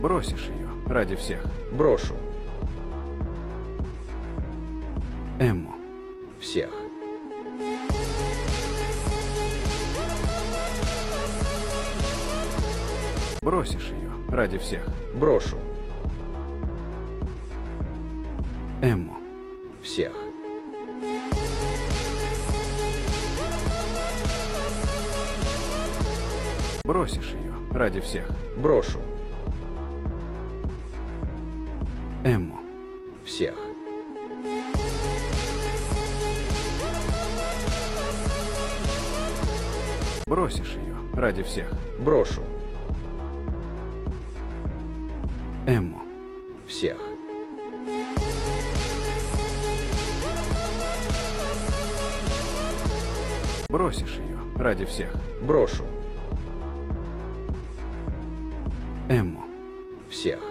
Бросишь ее ради всех. Брошу. Эмму. Всех. Бросишь ее ради всех. Брошу. Эмму. Всех. Бросишь ее ради всех. Брошу. Эмму. Всех. Бросишь ее ради всех. Брошу. Эмму. Всех. Бросишь ее ради всех. Брошу. Эмму. Всех.